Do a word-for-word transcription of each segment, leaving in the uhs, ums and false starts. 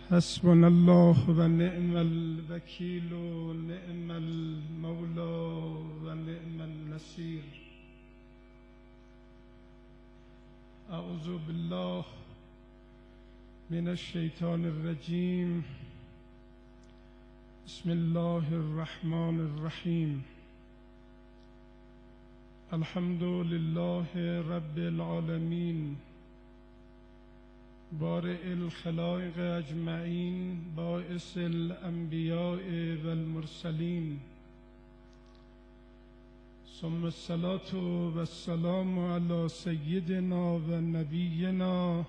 حسبنا الله و نعم الوکیل و نعم المولا و نعم النصیر. اعوذ بالله من الشیطان الرجیم. بسم الله الرحمن الرحیم. الحمد لله رب العالمین بارئ الخلائق اجمعین باعث الانبیاء والمرسلین ثم الصلاة والسلام علی سیدنا و نبینا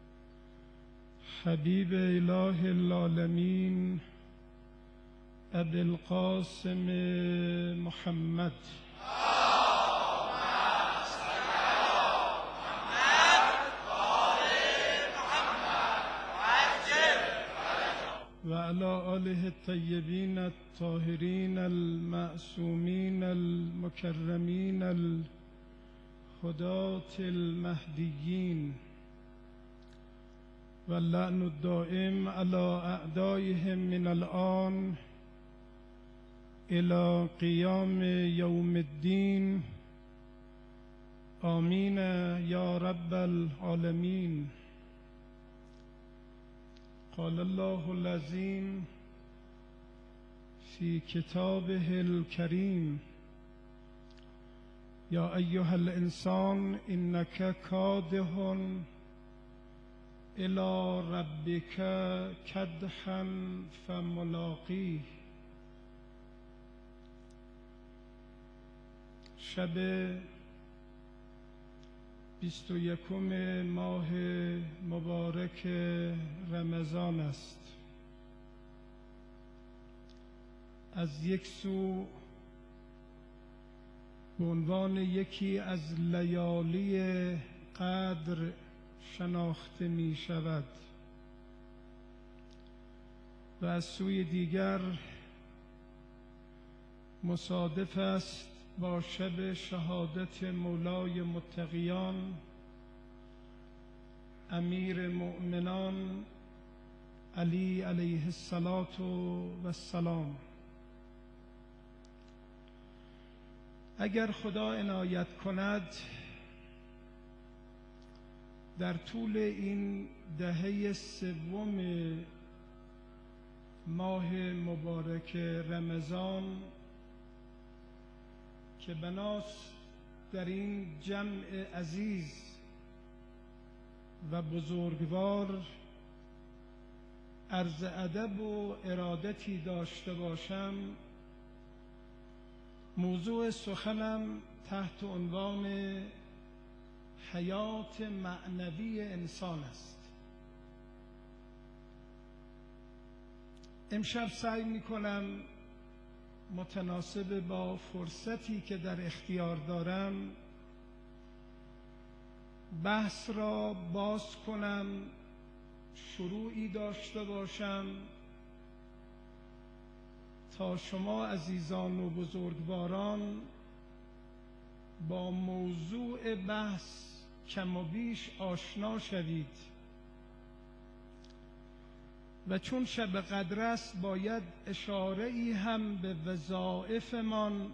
حبیب اله العالمین ابی القاسم محمد و علی آله الطیبین الطاهرین المعصومین المکرمین الهداة المهدیین و اللعن الدائم علی اعدائهم من الآن الى قیام یوم الدین. آمین یا رب العالمین. قال الله العظیم فی کتابه الکریم یا ایها الانسان انک کادح الی ربک کدحا فملاقیه. شب بیست و یکم ماه مبارک رمضان است. از یک سو به عنوان یکی از لیالی قدر شناخته می شود و از سوی دیگر مصادف است با شب شهادت مولای متقیان امیر مؤمنان علی علیه السلام. اگر خدا عنایت کند در طول این دهه سوم ماه مبارک رمضان که بناست در این جمع عزیز و بزرگوار عرض ادب و ارادتی داشته باشم، موضوع سخنم تحت عنوان حیات معنوی انسان است. امشب سعی می‌کنم متناسب با فرصتی که در اختیار دارم بحث را باز کنم، شروعی داشته باشم تا شما عزیزان و بزرگواران با موضوع بحث کم و بیش آشنا شوید و چون شب قدر است باید اشاره ای هم به وظایفمان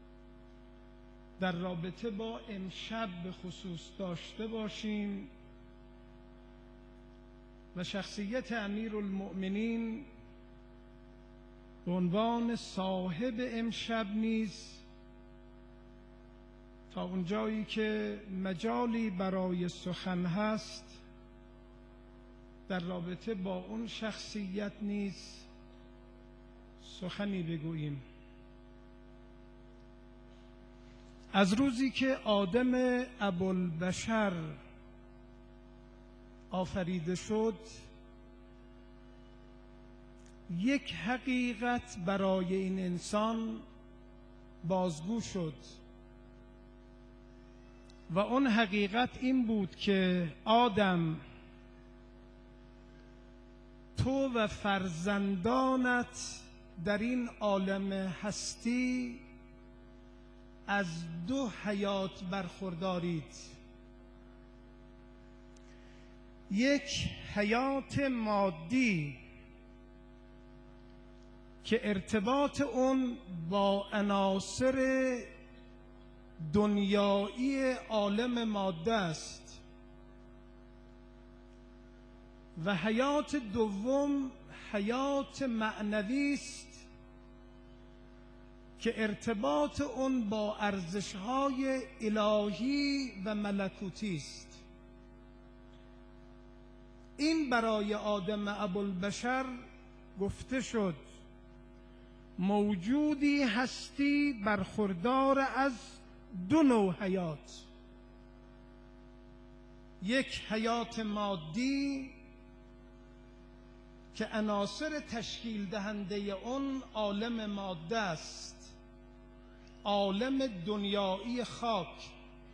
در رابطه با امشب به خصوص داشته باشیم و شخصیت امیرالمؤمنین به عنوان صاحب امشب نیز تا اونجایی که مجالی برای سخن هست در رابطه با اون شخصیت نیز سخنی بگوییم. از روزی که آدم ابوالبشر آفریده شد یک حقیقت برای این انسان بازگو شد و اون حقیقت این بود که آدم، تو و فرزندانت در این عالم هستی از دو حیات برخوردارید. یک حیات مادی که ارتباط اون با عناصر دنیایی عالم ماده است و حیات دوم حیات معنوی است که ارتباط اون با ارزش‌های الهی و ملکوتی است. این برای آدم ابوالبشر گفته شد موجودی هستی برخوردار از دو نوع حیات، یک حیات مادی که عناصر تشکیل دهنده اون عالم ماده است، عالم دنیایی خاک،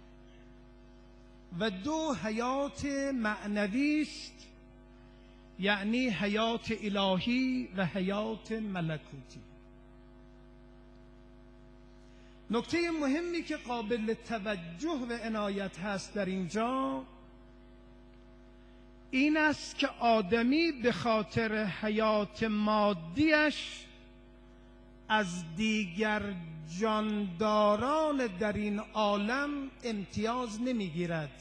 و دو حیات معنوی است، یعنی حیات الهی و حیات ملکوتی. نکته مهمی که قابل توجه و عنایت هست در اینجا این است که آدمی به خاطر حیات مادیش از دیگر جانداران در این عالم امتیاز نمیگیرد،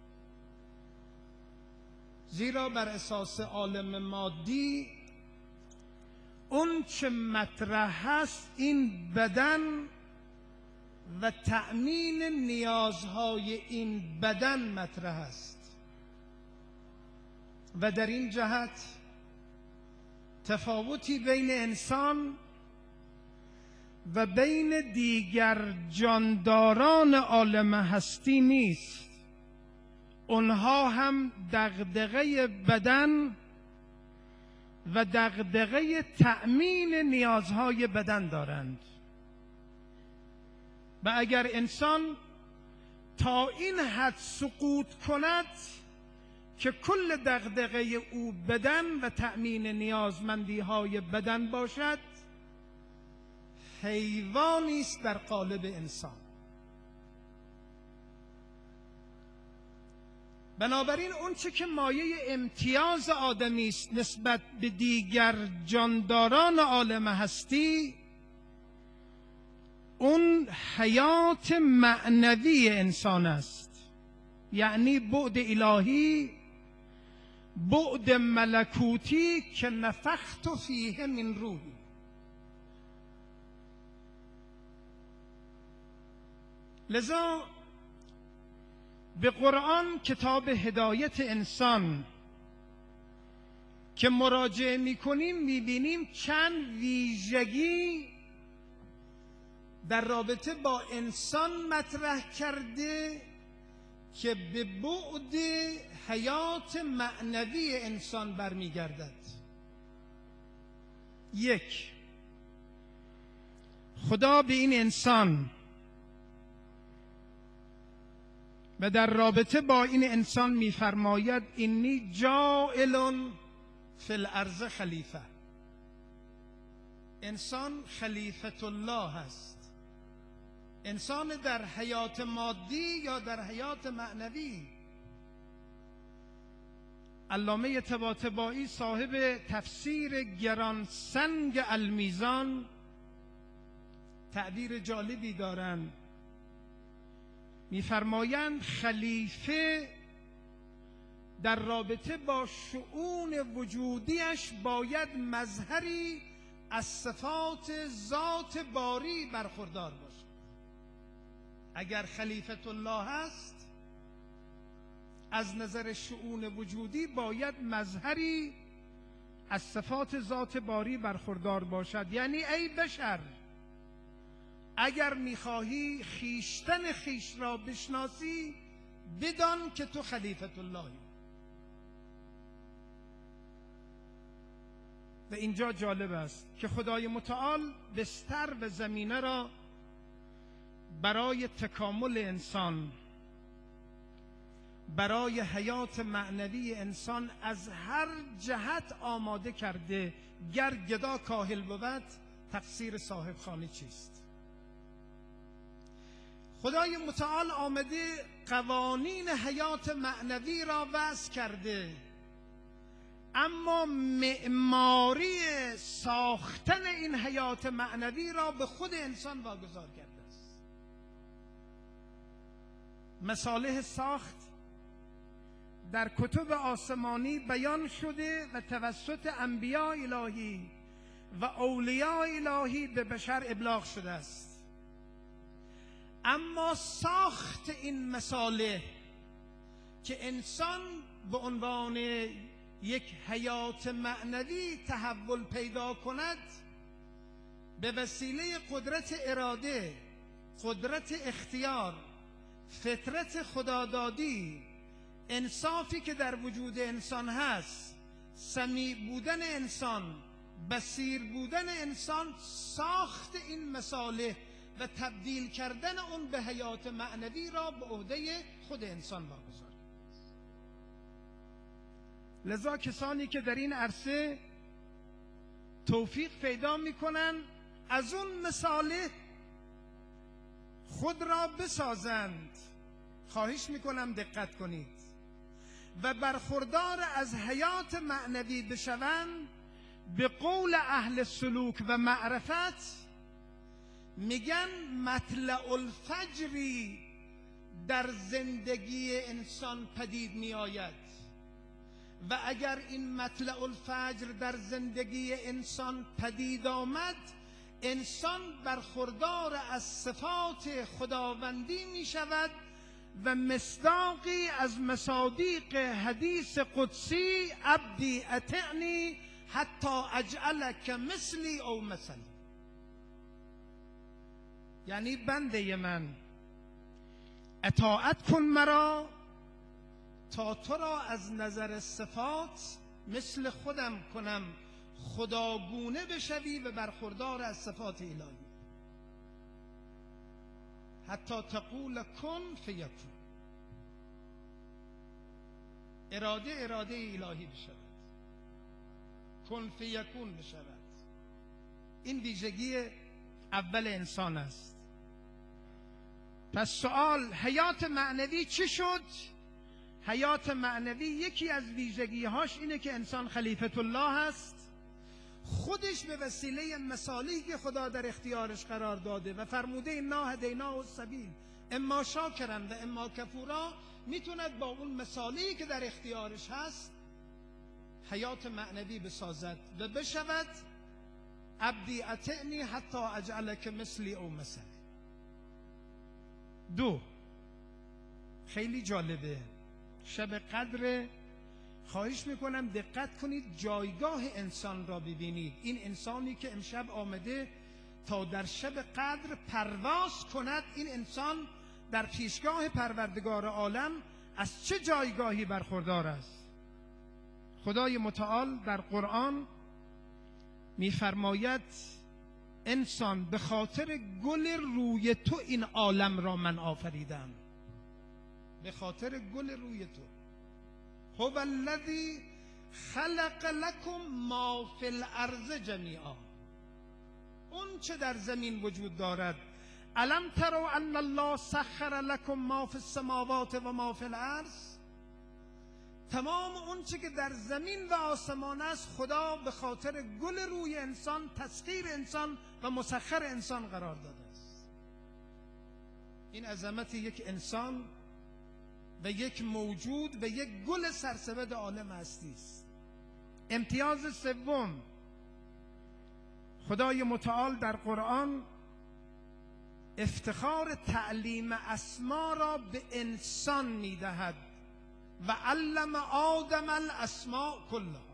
زیرا بر اساس عالم مادی اون چه مطرح هست این بدن و تأمین نیازهای این بدن مطرح است و در این جهت تفاوتی بین انسان و بین دیگر جانداران عالم هستی نیست. اونها هم دغدغه بدن و دغدغه تأمین نیازهای بدن دارند و اگر انسان تا این حد سقوط کند که کل دغدغه او بدن و تأمین نیازمندی های بدن باشد، حیوانی است در قالب انسان. بنابراین اون چه که مایه امتیاز آدمی است نسبت به دیگر جانداران عالم هستی، اون حیات معنوی انسان است، یعنی بعد الهی، بعد ملکوتی که نفخت فیه من روحی. لذا به قرآن، کتاب هدایت انسان، که مراجعه میکنیم میبینیم چند ویژگی در رابطه با انسان مطرح کرده که به بعد حیات معنوی انسان برمیگردد. یک، خدا به این انسان و در رابطه با این انسان میفرماید اینی جاعل فی الارض خلیفه. انسان خلیفت الله است. انسان در حیات مادی یا در حیات معنوی. علامه طباطبایی صاحب تفسیر گران سنگ المیزان تعبیر جالبی دارند، میفرمایند خلیفه در رابطه با شؤون وجودیش باید مظهری از صفات ذات باری برخوردار باشد. اگر خلیفت الله هست، از نظر شؤون وجودی باید مظهری از صفات ذات باری برخوردار باشد. یعنی ای بشر، اگر میخواهی خیشتن خیش را بشناسی، بدان که تو خلیفت اللهی. و اینجا جالب است که خدای متعال بستر و زمینه را برای تکامل انسان، برای حیات معنوی انسان از هر جهت آماده کرده. گر گدا کاهل بود، تقصیر صاحب خانه چیست؟ خدای متعال آمده قوانین حیات معنوی را وضع کرده، اما معماری ساختن این حیات معنوی را به خود انسان واگذار کرده است. مصالح ساخت در کتب آسمانی بیان شده و توسط انبیاء الهی و اولیاء الهی به بشر ابلاغ شده است، اما ساخت این مصالح که انسان به عنوان یک حیات معنوی تحول پیدا کند، به وسیله قدرت اراده، قدرت اختیار، فطرت خدادادی، انصافی که در وجود انسان هست، سمیع بودن انسان، بصیر بودن انسان، ساخت این مصالح و تبدیل کردن اون به حیات معنوی را به عهده خود انسان واگذار. لذا کسانی که در این عرصه توفیق پیدا میکنن از اون مصالح خود را بسازند، خواهش میکنم دقت کنید، و برخوردار از حیات معنوی بشوند، به قول اهل سلوک و معرفت میگن مطلع الفجری در زندگی انسان پدید می آید و اگر این مطلع الفجر در زندگی انسان پدید آمد، انسان برخوردار از صفات خداوندی می شود و مصداقی از مصادیق حدیث قدسی عبدی اطعنی حتی اجعلک مثلی او مثلی، یعنی بنده من اطاعت کن مرا تا تو را از نظر صفات مثل خودم کنم، خداگونه بشوی و برخوردار از صفات الهی، حتی تقول کن فیکون، اراده اراده الهی بشود، کن فیکون بشود. این ویژگی اول انسان است. پس سوال حیات معنوی چی شد؟ حیات معنوی یکی از ویژگی‌هاش اینه که انسان خلیفت الله است، خودش به وسیله مصالحی که خدا در اختیارش قرار داده و فرموده انا هدیناه السبیل اما شاکرا و اما کفورا، میتوند با اون مصالحی که در اختیارش هست حیات معنوی بسازد و بشود عبدی اطعنی حتی اجعلک مثلی او مثلی. دو، خیلی جالبه، شب قدر، خواهش میکنم دقت کنید، جایگاه انسان را ببینید. این انسانی که امشب آمده تا در شب قدر پرواز کند، این انسان در پیشگاه پروردگار عالم از چه جایگاهی برخوردار است؟ خدای متعال در قرآن میفرماید انسان به خاطر گل روی تو این عالم را من آفریدم، به خاطر گل روی تو. هو الذی خلق لکم ما فی الارض جمیعا، اون چه در زمین وجود دارد. الم تروا ان الله سخر لکم ما فی السماوات و ما فی الارض، تمام اون چه که در زمین و آسمان است خدا به خاطر گل روی انسان، تسخیر انسان و مسخر انسان قرار داده است. این عظمت یک انسان و یک موجود و یک گل سرسبد عالم هستی است. امتیاز سوم، خدای متعال در قرآن افتخار تعلیم اسما را به انسان میدهد و علم آدم الاسماء کلها.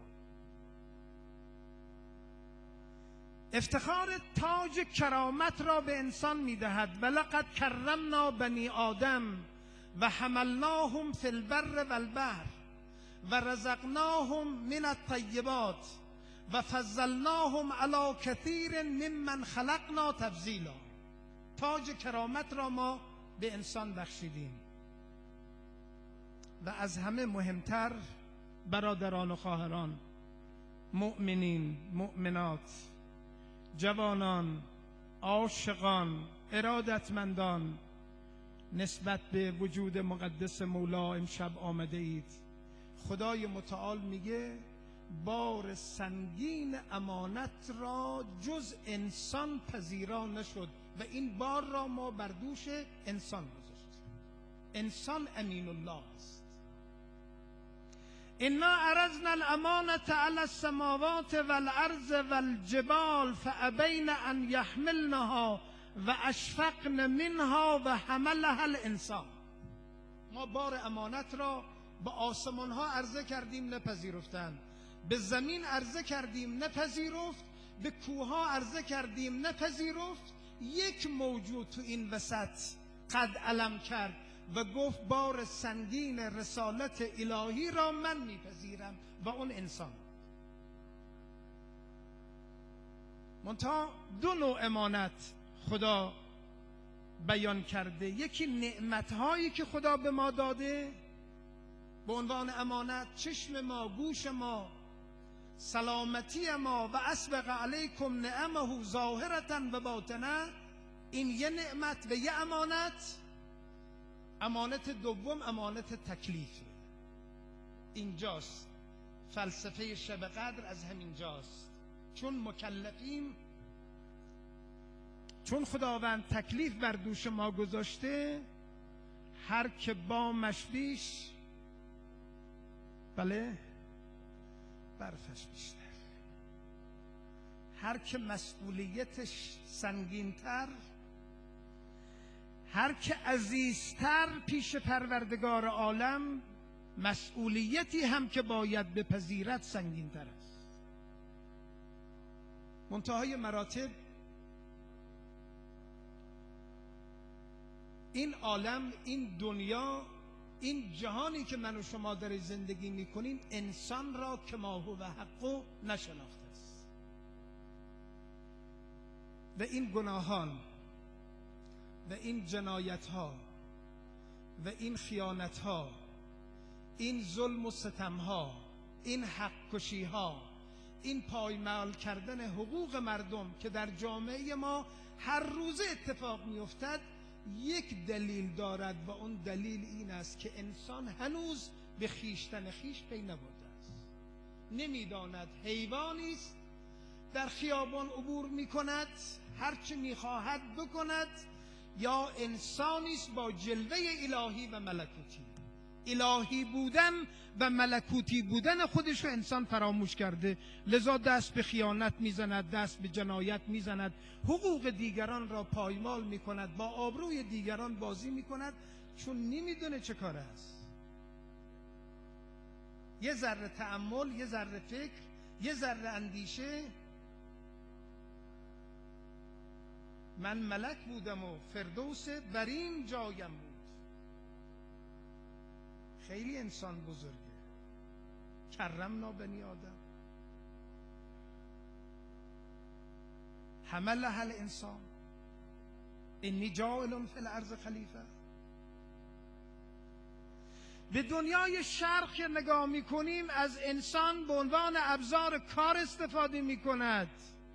افتخار تاج کرامت را به انسان میدهد و لقد کرمنا بنی آدم و حملناهم فی البر والبحر و رزقناهم من الطیبات و فضلناهم علی کثیر ممن خلقنا تفضیلا. تاج کرامت را ما به انسان بخشیدیم. و از همه مهمتر برادران و خواهران، مؤمنین، مؤمنات، جوانان، عاشقان، ارادتمندان، نسبت به وجود مقدس مولا امشب آمده اید. خدای متعال میگه بار سنگین امانت را جز انسان پذیرا نشد و این بار را ما بر دوش انسان گذاشتیم. انسان امین الله است. انا عرضنا الامانة علی السماوات والارض والجبال فابین ان یحملنها و اشفقن منها و حملها الانسان. ما بار امانت را به آسمان ها عرضه کردیم نپذیرفتند، به زمین عرضه کردیم نپذیرفت، به کوه ها عرضه کردیم نپذیرفت. یک موجود تو این وسط قد علم کرد و گفت بار سنگین رسالت الهی را من میپذیرم و اون انسان. منتها دو نوع امانت خدا بیان کرده. یکی نعمتهایی که خدا به ما داده به عنوان امانت، چشم ما، گوش ما، سلامتی ما، و اسبغ علیکم نعمه ظاهرة و باطنه، این یه نعمت و یه امانت. امانت دوم امانت تکلیف. اینجاست فلسفه شب قدر، از همین جاست. چون مکلفیم، چون خداوند تکلیف بر دوش ما گذاشته، هر که بامش بیش، بله، برفش بیشتر. هر که مسئولیتش سنگین‌تر، هر که عزیزتر پیش پروردگار عالم، مسئولیتی هم که باید بپذیرد سنگین‌تر است. منتهای مراتب این عالم، این دنیا، این جهانی که من و شما در زندگی میکنیم، انسان را که ما هو حق نشناخته است و این گناهان و این جنایت ها و این خیانت ها، این ظلم و ستم ها، این حق کشی ها، این پایمال کردن حقوق مردم که در جامعه ما هر روز اتفاق میافتد، یک دلیل دارد و اون دلیل این است که انسان هنوز به خیشتن خیش پی نبرده است. نمیداند حیوانی است در خیابان عبور میکند هرچه میخواهد بکند، یا انسانی است با جلوه الهی و ملکوتی. الهی بودن و ملکوتی بودن خودش رو انسان فراموش کرده، لذا دست به خیانت میزند، دست به جنایت میزند، حقوق دیگران را پایمال میکند، با آبروی دیگران بازی میکند، چون نمیدونه چه کار است. یه ذره تأمل، یه ذره فکر، یه ذره اندیشه. من ملک بودم و فردوس برین جایم بود. خیلی انسان بزرگه. کرمنا بنی آدم، حملها الانسان، انی جاعل فی الارض خلیفه. به دنیای شرق که نگاه میکنیم، از انسان به عنوان ابزار کار استفاده میکند.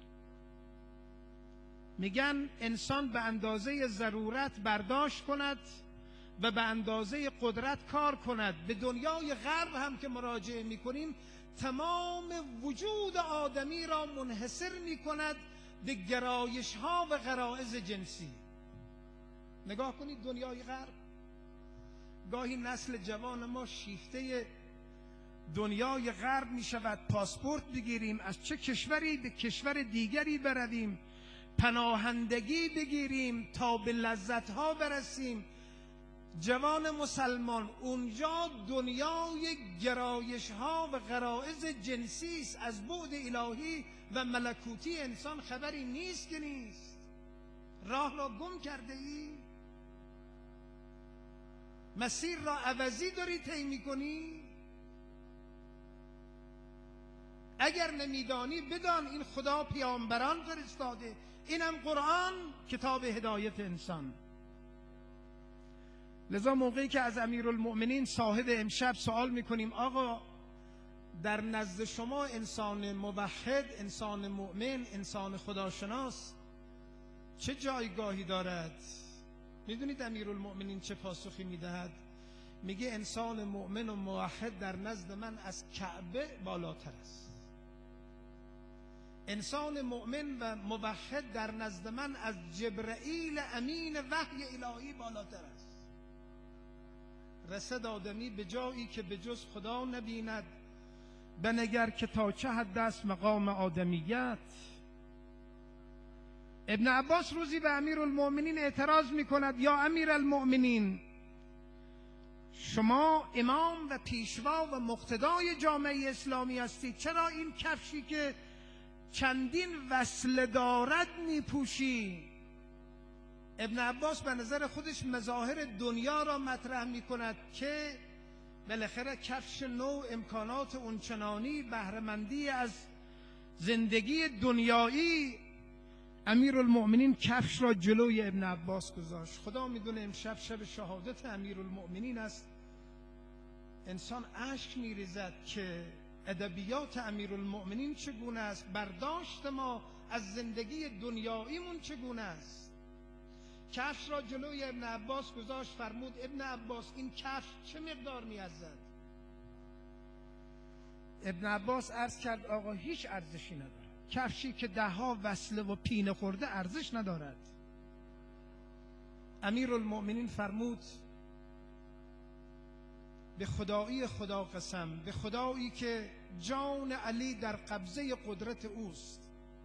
میگن انسان به اندازه ضرورت برداشت کند و به اندازه قدرت کار کند. به دنیای غرب هم که مراجعه میکنیم، تمام وجود آدمی را منحصر میکند به گرایش ها و غرایز جنسی. نگاه کنید دنیای غرب، گاهی نسل جوان ما شیفته دنیای غرب میشود. پاسپورت بگیریم، از چه کشوری به کشور دیگری برویم، پناهندگی بگیریم تا به لذت ها برسیم. جوان مسلمان اونجا دنیای گرایش ها و غرایز جنسی است. از بعد الهی و ملکوتی انسان خبری نیست که نیست. راه را گم کرده ای؟ مسیر را عوضی داری طی می‌کنی؟ اگر نمیدانی بدان این خدا پیامبران فرستاده، اینم قرآن کتاب هدایت انسان. لذا موقعی که از امیرالمؤمنین صاحب امشب سوال میکنیم آقا در نزد شما انسان موحد، انسان مؤمن، انسان خداشناس چه جایگاهی دارد؟ میدونید امیرالمؤمنین چه پاسخی میدهد؟ میگه انسان مؤمن و موحد در نزد من از کعبه بالاتر است. انسان مؤمن و موحد در نزد من از جبرئیل امین وحی الهی بالاتر است. رسد آدمی به جایی که به جز خدا نبیند، بنگر که تا چه حد است مقام آدمیت. ابن عباس روزی به امیرالمؤمنین اعتراض میکند: یا امیرالمؤمنین، شما امام و پیشوا و مقتدای جامعه اسلامی هستید، چرا این کفشی که چندین وصله دارد میپوشی؟ ابن عباس به نظر خودش مظاهر دنیا را مطرح میکند که بالاخره کفش نو، امکانات اونچنانی، بهره‌مندی از زندگی دنیایی. امیرالمؤمنین کفش را جلوی ابن عباس گذاشت. خدا میدونه امشب شب شهادت امیرالمؤمنین است. انسان اشک میریزد که ادبیات امیرالمؤمنین چگونه است، برداشت ما از زندگی دنیاییمون چگونه است. کفش را جلوی ابن عباس گذاشت، فرمود: ابن عباس، این کفش چه مقدار میارزد؟ ابن عباس عرض کرد: آقا هیچ ارزشی نداره. کفشی که ده ها وصله و پینه خورده ارزش ندارد. امیرالمؤمنین فرمود: به خدایی خدا قسم، به خدایی که جان علی در قبضه قدرت اوست،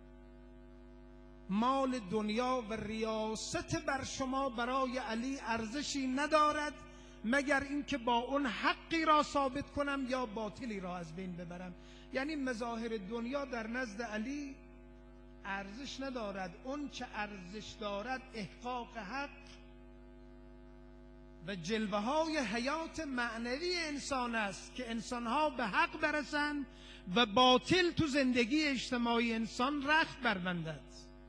مال دنیا و ریاست بر شما برای علی ارزشی ندارد مگر اینکه با اون حقی را ثابت کنم یا باطلی را از بین ببرم. یعنی مظاهر دنیا در نزد علی ارزش ندارد. اون چه ارزش دارد احقاق حق و جلوه های حیات معنوی انسان است که انسانها به حق برسند و باطل تو زندگی اجتماعی انسان رخت بربندد.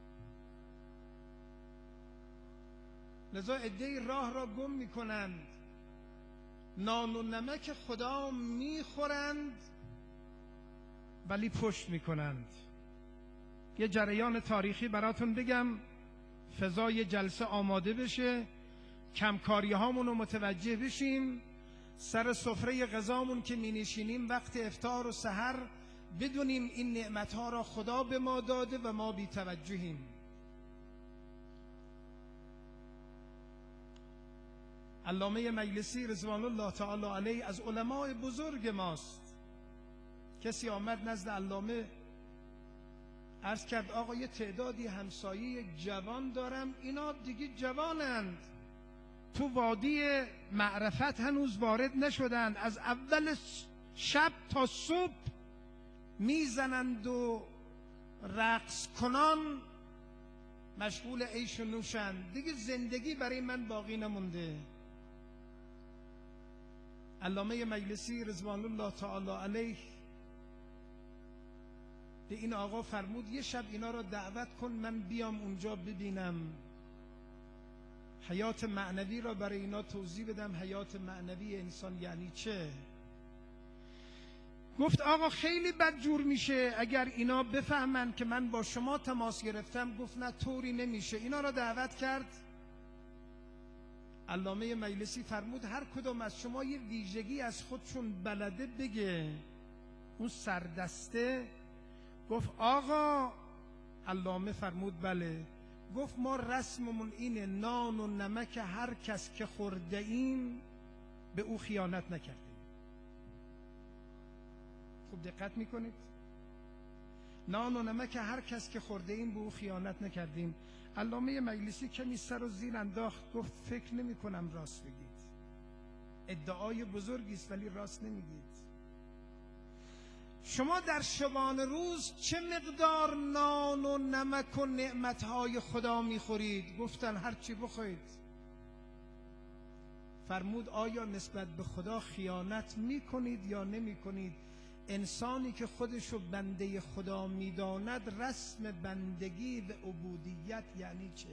لذا عده‌ای راه را گم میکنند، نان و نمک خدا میخورند ولی پشت میکنند. یه جریان تاریخی براتون بگم، فضای جلسه آماده بشه، کمکاری هامون رو متوجه بشیم، سر سفره غذامون که می نشینیم وقت افطار و سحر بدونیم این نعمت ها را خدا به ما داده و ما بی توجهیم. علامه مجلسی رضوان الله تعالی علیه از علماء بزرگ ماست. کسی آمد نزد علامه عرض کرد: آقا یه تعدادی همسایه جوان دارم، اینا دیگه جوانند، تو وادی معرفت هنوز وارد نشدند، از اول شب تا صبح میزنند و رقص کنان مشغول عیش و نوشند، دیگه زندگی برای من باقی نمونده. علامه مجلسی رضوان الله تعالی علیه به این آقا فرمود: یه شب اینا را دعوت کن من بیام اونجا ببینم، حیات معنوی را برای اینا توضیح بدم، حیات معنوی انسان یعنی چه. گفت: آقا خیلی بدجور میشه اگر اینا بفهمن که من با شما تماس گرفتم. گفت: نه طوری نمیشه. اینا را دعوت کرد. علامه مجلسی فرمود: هر کدوم از شما یه ویژگی از خودشون بلده بگه. اون سردسته گفت: آقا. علامه فرمود: بله. گفت: ما رسممون اینه نان و نمک هر کس که خورده ایم به او خیانت نکردیم. خوب دقت میکنید؟ نان و نمک هر کس که خورده ایم به او خیانت نکردیم. علامه مجلسی کمی سر و زیر انداخت، گفت: فکر نمی کنم راست بگید. ادعای بزرگی است ولی راست نمیگید. شما در شبانه روز چه مقدار نان و نمک و نعمتهای خدا میخورید؟ گفتن: هر چی بخورید. فرمود: آیا نسبت به خدا خیانت میکنید یا نمیکنید؟ انسانی که خودشو بنده خدا میداند رسم بندگی و عبودیت یعنی چه؟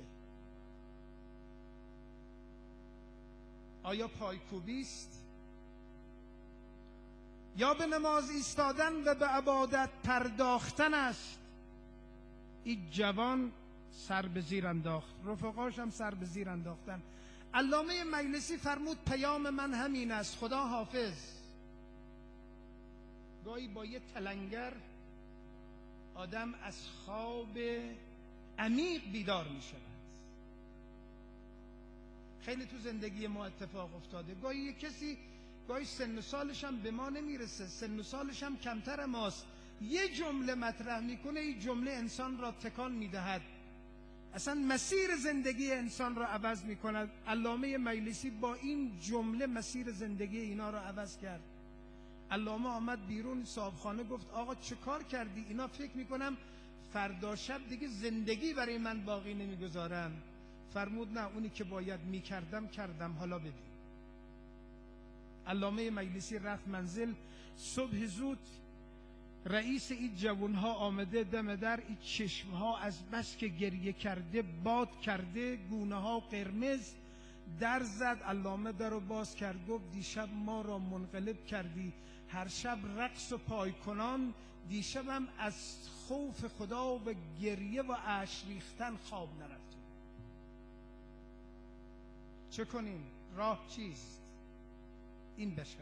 آیا پایکوبی است یا به نماز ایستادن و به عبادت پرداختن است؟ این جوان سر به زیر انداخت، رفقاش هم سر به زیر انداختن. علامه مجلسی فرمود پیام من همین است، خدا حافظ. گاهی با یه تلنگر آدم از خواب عمیق بیدار می شود. خیلی تو زندگی ما اتفاق افتاده. گاهی یه کسی گاهی سن و سالش هم به ما نمیرسه، سن و سالش هم کمتر ماست، یه جمله مطرح میکنه، این جمله انسان را تکان میدهد، اصلا مسیر زندگی انسان را عوض میکند. علامه مجلسی با این جمله مسیر زندگی اینا را عوض کرد. علامه آمد بیرون صاحبخانه، گفت آقا چه کار کردی؟ اینا فکر میکنم فردا شب دیگه زندگی برای من باقی نمیگذارن. فرمود نه، اونی که باید میکردم کردم، حالا ببین. علامه مجلسی رفت منزل. صبح زود رئیس این جوانها آمده دم در، این چشمها از بس که گریه کرده باد کرده، گونه ها قرمز. در زد، علامه در رو باز کرد، گفت دیشب ما را منقلب کردی، هر شب رقص و پایکنان، دیشبم از خوف خدا و گریه و اشک ریختن خواب نرفتم. چه کنیم؟ راه چیست؟ این بشر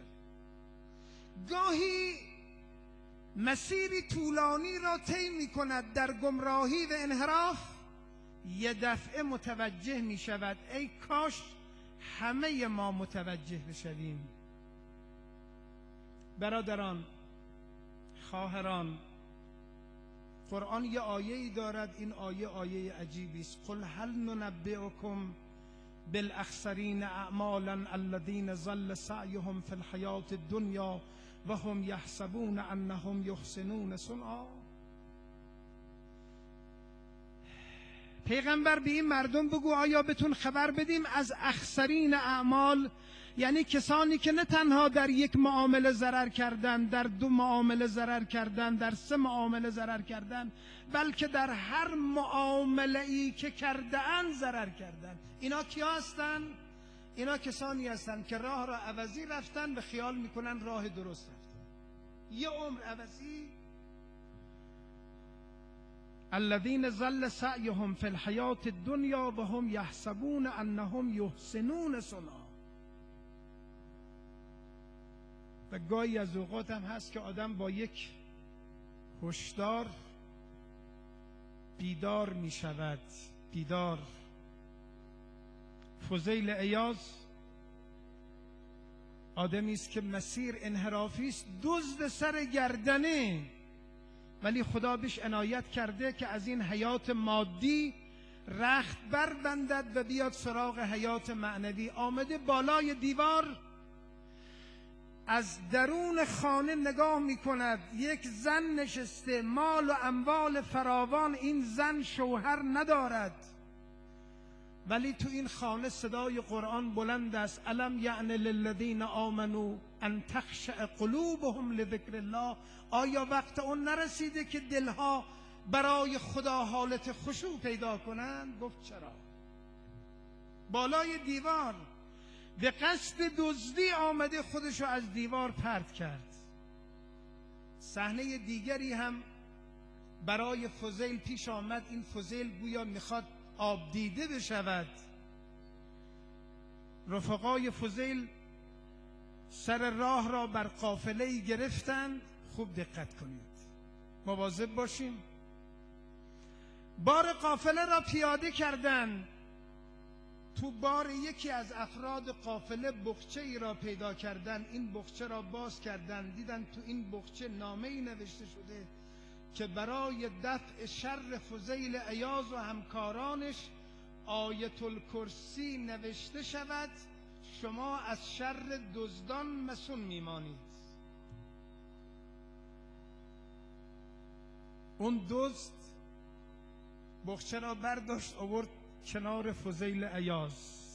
گاهی مسیری طولانی را طی می کند در گمراهی و انحراف، یه دفعه متوجه می شود ای کاش همه ما متوجه بشویم. برادران، خواهران، قرآن یه آیه‌ای دارد، این آیه آیه عجیبی است. قل هل ننبئکم بالاخسرین اعمالا الذین ضل سعیهم فی الحیاة الدنیا و هم یحسبون انهم یحسنون صنعا. پیغمبر به این مردم بگو آیا بتون خبر بدیم از اخسرین اعمال، یعنی کسانی که نه تنها در یک معامله ضرر کردن، در دو معامله ضرر کردن، در سه معامله ضرر کردن، بلکه در هر معامله ای که کردن ضرر کردن. اینا کیا هستن؟ اینا کسانی هستن که راه را عوضی رفتن و خیال میکنن راه درست رفتن. یه عمر عوضی. الذین ضل سعیهم فی الحیاة الدنیا و هم یحسبون انهم یحسنون صنعا. و گاهی از اوقات هم هست که آدم با یک هشدار بیدار می شود. بیدار. فضیل عیاض آدمی است که مسیر انحرافی است، دزد سر گردنه، ولی خدا بهش عنایت کرده که از این حیات مادی رخت بربندد و بیاد سراغ حیات معنوی. آمده بالای دیوار، از درون خانه نگاه می کند، یک زن نشسته، مال و اموال فراوان. این زن شوهر ندارد، ولی تو این خانه صدای قرآن بلند است. الم یعن للذین آمنوا ان تخشع قلوبهم لذکر الله. آیا وقت اون نرسیده که دلها برای خدا حالت خشوع پیدا کنند؟ گفت چرا. بالای دیوار به قصد دزدی آمده، خودشو از دیوار پرت کرد. صحنه دیگری هم برای فضیل پیش آمد. این فضیل گویا میخواد آب دیده بشود. رفقای فضیل سر راه را بر قافله‌ای گرفتند. خوب دقت کنید، مواظب باشیم. بار قافله را پیاده کردند. تو بار یکی از افراد قافله بخچه ای را پیدا کردند. این بخچه را باز کردند، دیدن تو این بخچه نامه‌ای نوشته شده که برای دفع شر فضیل عیاض و همکارانش آیت الکرسی نوشته شود، شما از شر دزدان مسون میمانید. اون دزد بخچه را برداشت آورد کنار فضیل عیاض.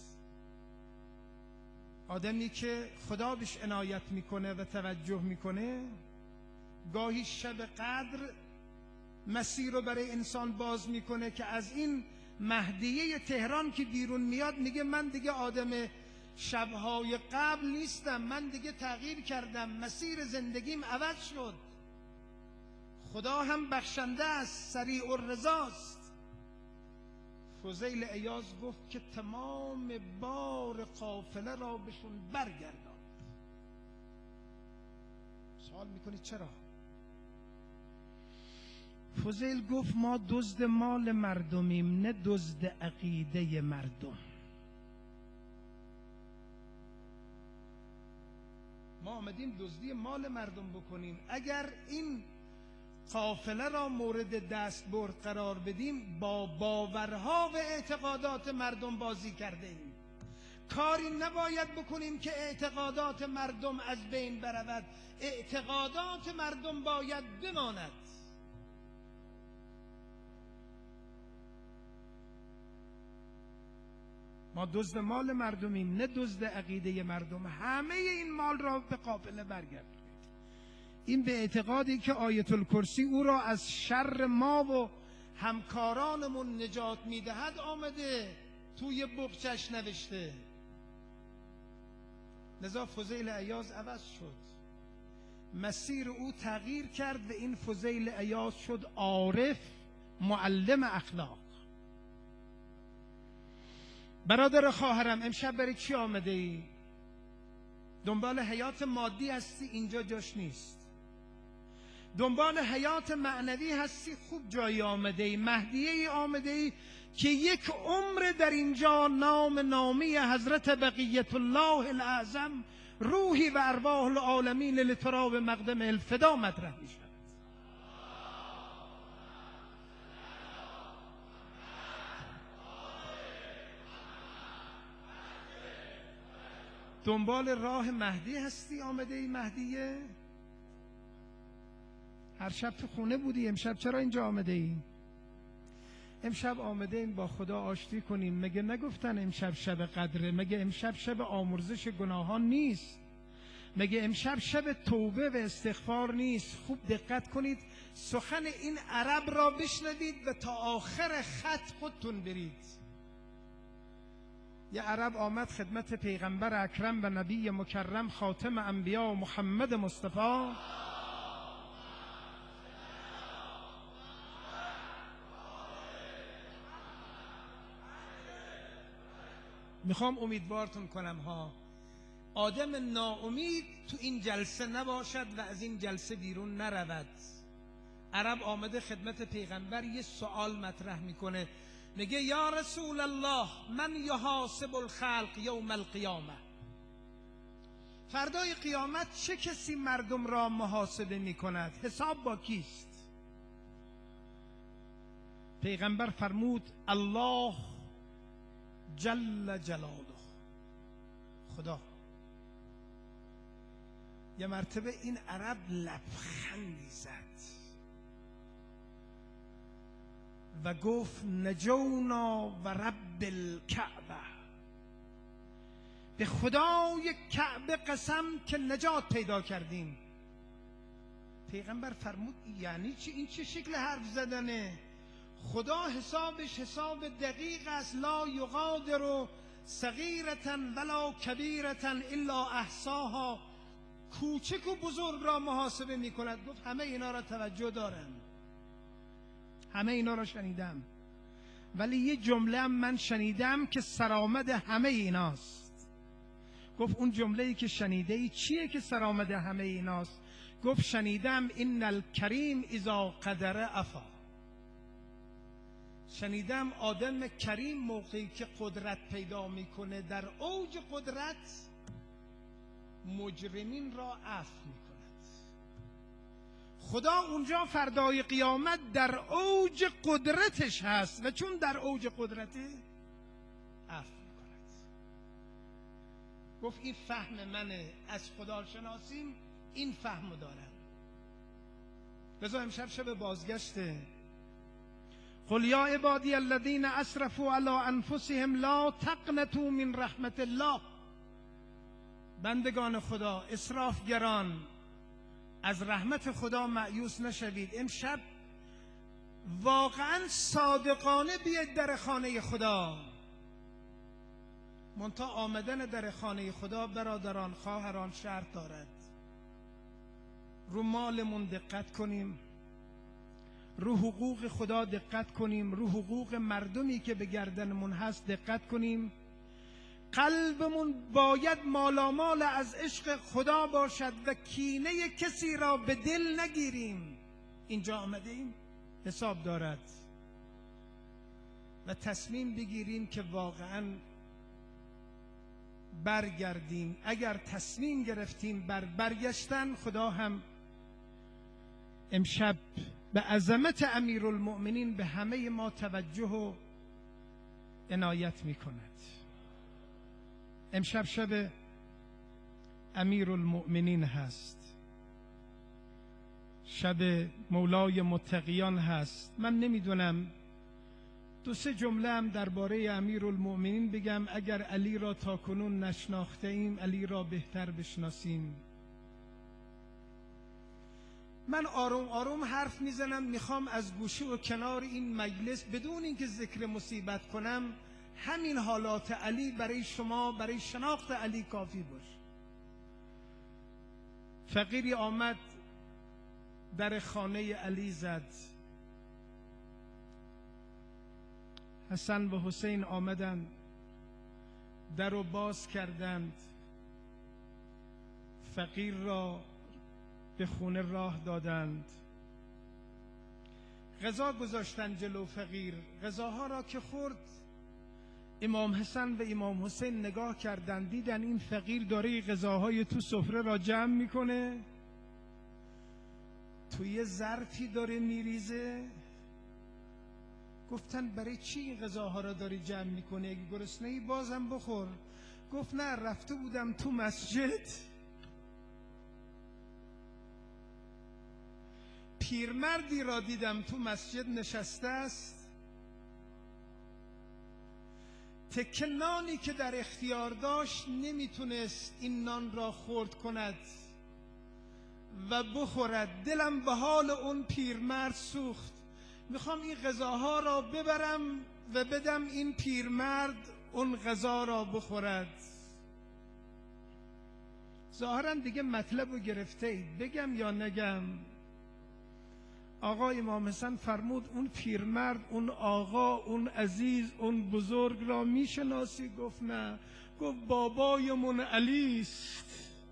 آدمی که خدا بهش عنایت میکنه و توجه میکنه، گاهی شب قدر مسیر رو برای انسان باز میکنه که از این مهدیه تهران که بیرون میاد میگه من دیگه آدم شبهای قبل نیستم، من دیگه تغییر کردم، مسیر زندگیم عوض شد. خدا هم بخشنده است، سریع الرضاست. فضیل عیاض گفت که تمام بار قافله را بهشون برگرداند. سوال میکنید چرا؟ فضیل گفت ما دزد مال مردمیم، نه دزد عقیده مردم. ما آمدیم دزدی مال مردم بکنیم. اگر این قافله را مورد دستبرد قرار بدیم، با باورها و اعتقادات مردم بازی کرده ایم. کاری نباید بکنیم که اعتقادات مردم از بین برود. اعتقادات مردم باید بماند. ما دزد مال مردمیم، نه دزد عقیده مردم. همه این مال را به قافله برگردونید. این به اعتقادی که آیت الکرسی او را از شر ما و همکارانمون نجات میدهد آمده توی بقچش نوشته. لذا فضیل عیاض عوض شد، مسیر او تغییر کرد و این فضیل عیاض شد عارف، معلم اخلاق. برادر خواهرم، امشب برای چی آمده ای؟ دنبال حیات مادی هستی؟ اینجا جاش نیست. دنبال حیات معنوی هستی؟ خوب جایی آمده ای. مهدیه ای آمده ای که یک عمر در اینجا نام نامی حضرت بقیت الله الاعظم روحی و ارواح العالمین لتراب مقدم الفدا مطرح می شود. دنبال راه مهدی هستی آمده ای؟ مهدیه؟ هر شب تو خونه بودی، امشب چرا اینجا آمده ای؟ امشب آمده ایم با خدا آشتی کنیم. مگه نگفتن امشب شب قدره؟ مگه امشب شب آمرزش گناهان نیست؟ مگه امشب شب توبه و استغفار نیست؟ خوب دقت کنید، سخن این عرب را بشنوید و تا آخر خط خودتون برید. یه عرب آمد خدمت پیغمبر اکرم و نبی مکرم خاتم انبیا و محمد مصطفی میخوام امیدوارتون کنم ها، آدم ناامید تو این جلسه نباشد و از این جلسه بیرون نرود. عرب آمده خدمت پیغمبر یه سوال مطرح میکنه، میگه یا رسول الله من یحاسب الخلق یوم القیامه، فردای قیامت چه کسی مردم را محاسبه میکند؟ حساب با کیست؟ پیغمبر فرمود الله جل جلاله، خدا. یه مرتبه این عرب لبخندی زد و گفت نجونا و رب الکعبه، به خدای کعبه قسم که نجات پیدا کردیم. پیغمبر فرمود یعنی چی؟ این چه شکل حرف زدنه؟ خدا حسابش حساب دقیق است، لا یغادر صغیرة ولا کبیرة الا احصاها، کوچک و بزرگ را محاسبه می کند. گفت همه اینا را توجه دارم، همه اینا را شنیدم، ولی یه جمله هم من شنیدم که سرآمد همه ایناست. گفت اون جمله ای که شنیده ای چیه که سرآمد همه ایناست؟ گفت شنیدم ان الکریم اذا قدر عفا، شنیدم آدم کریم موقعی که قدرت پیدا میکنه در اوج قدرت مجرمین را عفو میکند. خدا اونجا فردای قیامت در اوج قدرتش هست و چون در اوج قدرته عفو میکند. گفت این فهم منه، از خدا شناسیم این فهمو دارم. لذا امشب شب بازگشته. قل یا عبادی الذین اسرفوا علی انفسهم لا تقنطوا من رحمت الله، بندگان خدا اسرافگران از رحمت خدا مایوس نشوید. امشب واقعا صادقانه بیاید در خانه خدا. منتها آمدن در خانه خدا برادران خواهران شرط دارد. رو مالمون دقت کنیم، رو حقوق خدا دقت کنیم، رو حقوق مردمی که به گردنمون هست دقت کنیم. قلبمون باید مالامال از عشق خدا باشد و کینه کسی را به دل نگیریم. اینجا آمده ایم حساب دارد و تصمیم بگیریم که واقعاً برگردیم. اگر تصمیم گرفتیم بر برگشتن، خدا هم امشب به عظمت امیرالمؤمنین به همه ما توجه و عنایت می کند. امشب شب امیرالمؤمنین هست، شب مولای متقیان هست. من نمیدونم دو سه جمله هم درباره امیرالمؤمنین بگم. اگر علی را تاکنون نشناخته ایم، علی را بهتر بشناسیم. من آروم آروم حرف میزنم، میخوام از گوشه و کنار این مجلس بدون اینکه ذکر مصیبت کنم همین حالات علی برای شما، برای شناخت علی کافی باشه. فقیری آمد در خانه علی زد. حسن و حسین آمدند، در رو باز کردند، فقیر را به خونه راه دادند، غذا گذاشتن جلو فقیر. غذاها را که خورد، امام حسن و امام حسین نگاه کردند، دیدن این فقیر داره غذاهای تو سفره را جمع میکنه، توی ظرفی داره میریزه. گفتن برای چی این غذاها را داری جمع میکنه؟ اگه گرسنه‌ای بازم بخور. گفت نه، رفته بودم تو مسجد، پیرمردی را دیدم تو مسجد نشسته است، تکه نانی که در اختیار داشت نمیتونست این نان را خورد کند و بخورد. دلم به حال اون پیرمرد سوخت. میخوام این غذاها را ببرم و بدم این پیرمرد اون غذا را بخورد. ظاهرا دیگه مطلب رو گرفته اید، بگم یا نگم؟ آقا امام حسن فرمود اون پیرمرد، اون آقا، اون عزیز، اون بزرگ را میشناسی؟ گفت نه. گفت بابایمون علی است.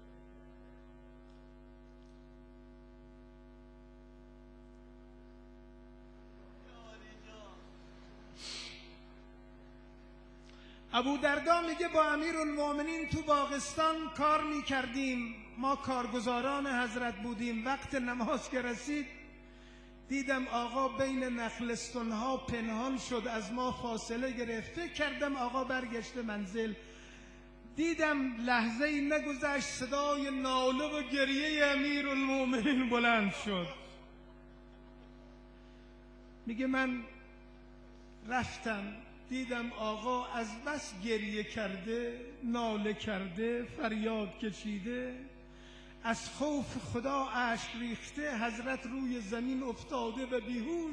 ابو دردا میگه با امیرالمؤمنین تو باغستان کار میکردیم، ما کارگزاران حضرت بودیم. وقت نماز که رسید دیدم آقا بین نخلستانها پنهان شد، از ما فاصله گرفت. فکر کردم آقا برگشته منزل. دیدم لحظه ای نگذشت صدای ناله و گریه امیرالمؤمنین بلند شد. میگه من رفتم، دیدم آقا از بس گریه کرده، ناله کرده، فریاد کشیده، از خوف خدا اشک ریخته، حضرت روی زمین افتاده و بیهوش.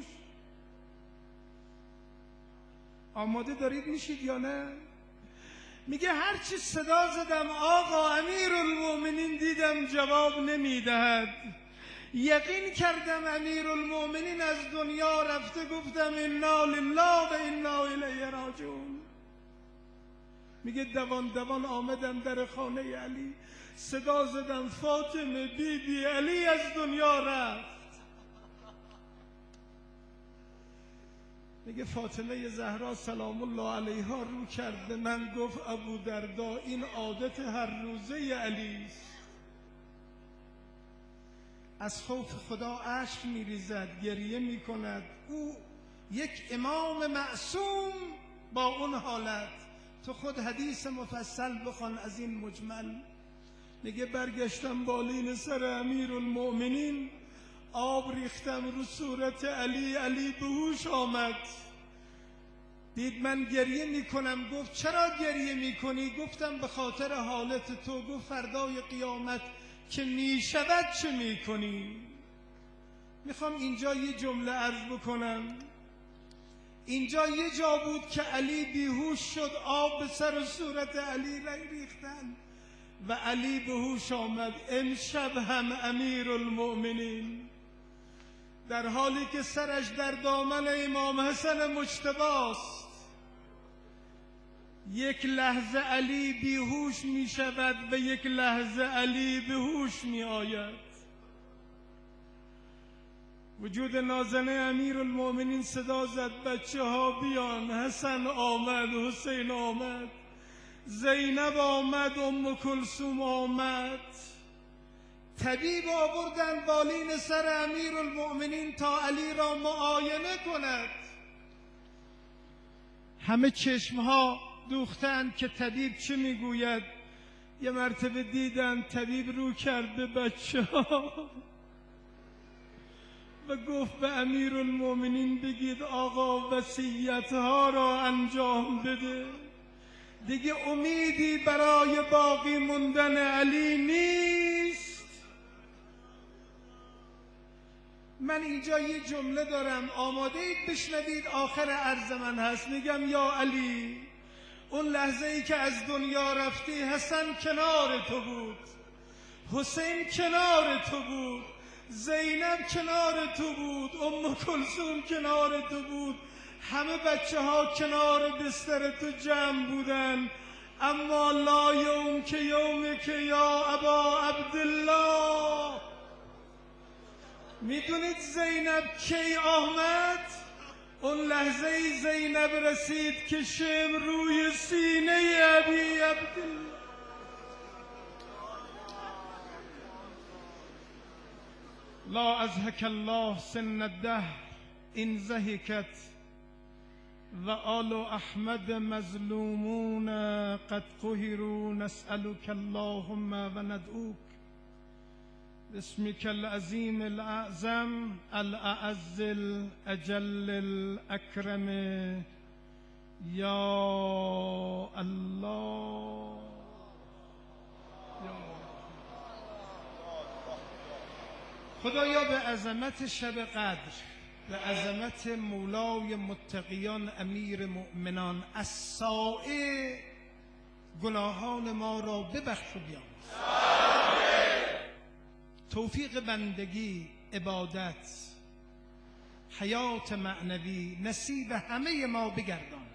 آماده دارید میشید یا نه؟ میگه هرچی صدا زدم آقا امیرالمؤمنین، دیدم جواب نمیدهد. یقین کردم امیرالمؤمنین از دنیا رفته. گفتم انا لله و انا الیه راجعون. میگه دوان دوان آمدم در خانه علی، صدا زدم فاطمه بی بی علی از دنیا رفت. میگه فاطمه زهرا سلام الله علیها رو کرد به من، گفت ابو دردا این عادت هر روزه علی است. از خوف خدا اشک میریزد، گریه میکند. او یک امام معصوم با اون حالت. تو خود حدیث مفصل بخوان از این مجمل. میگه برگشتم بالین سر امیرالمؤمنین، آب ریختم رو صورت علی. علی به هوش آمد، دید من گریه میکنم. گفت چرا گریه میکنی؟ گفتم به خاطر حالت تو. گفت فردای قیامت که میشود چه میکنی؟ میخوام اینجا یه جمله عرض بکنم. اینجا یه جا بود که علی بیهوش شد، آب به سر و صورت علی ریختن و علی به هوش آمد. امشب هم امیرالمؤمنین در حالی که سرش در دامن امام حسن مجتباست. یک لحظه علی بیهوش می شود و یک لحظه علی به هوش می آید. وجود نازنه امیرالمؤمنین صدا زد بچه ها بیان، حسن آمد، حسین آمد، زینب آمد، ام کلثوم آمد. طبیب آوردن بالین سر امیرالمؤمنین تا علی را معاینه کند. همه چشمها دوختند که طبیب چه میگوید. یه مرتبه دیدن طبیب رو کرد به بچه ها و گفت به امیرالمؤمنین بگید آقا وصیت ها را انجام بده، دیگه امیدی برای باقی موندن علی نیست. من اینجا یه جمله دارم، آماده اید بشنوید، آخر عرض من هست. میگم یا علی، اون لحظه ای که از دنیا رفتی حسن کنار تو بود، حسین کنار تو بود، زینب کنار تو بود، ام کلثوم کنار تو بود، همه بچه ها کنار بستر تو جمع بودن. اما لا یوم که یوم که یا ابا عبدالله. میدونید زینب کی آمد؟ اون لحظه ای زینب رسید که شم روی سینه ابی عبدالله. لا ازهک الله سن الدهر این زهکت و آل احمد مظلومون قد قهروا نسألك اللهم و ندعوک باسمك العظیم الاعظم الاعز الاجل الاکرم یا الله. خدایا به عظمت شب قدر، به عظمت مولای متقیان امیر مؤمنان السائع، گناهان ما را ببخش و بیامرز. توفیق بندگی، عبادت، حیات معنوی نصیب همه ما بگردان.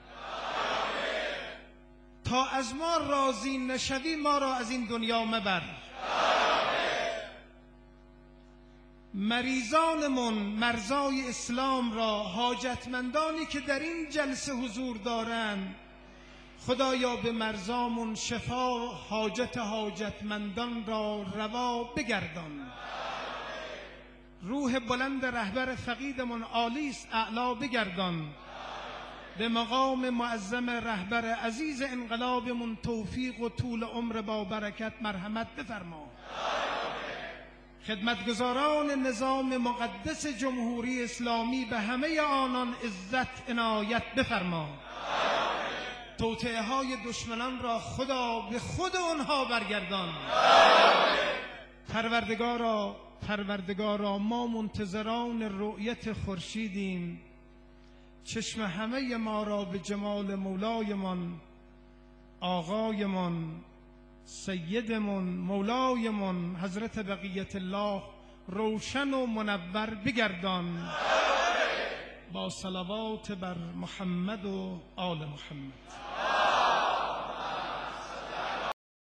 تا از ما راضی نشوی ما را از این دنیا مبر. مریضانمون، مرزای اسلام را، حاجتمندانی که در این جلسه حضور دارند، خدایا به مرزامون شفا، حاجت حاجتمندان را روا بگردان. روح بلند رهبر فقیدمون عالیست، اعلا بگردان. به مقام معظم رهبر عزیز انقلابمون توفیق و طول عمر با برکت مرحمت بفرما. خدمتگزاران نظام مقدس جمهوری اسلامی به همه آنان عزت عنایت بفرما. توطئه های دشمنان را خدا به خود آنها برگردان. پروردگارا پروردگارا ما منتظران رؤیت خورشیدیم. چشم همه ما را به جمال مولایمان، آقایمان، سیدمون، مولایمون حضرت بقیت الله روشن و منور بگردان. با صلوات بر محمد و آل محمد.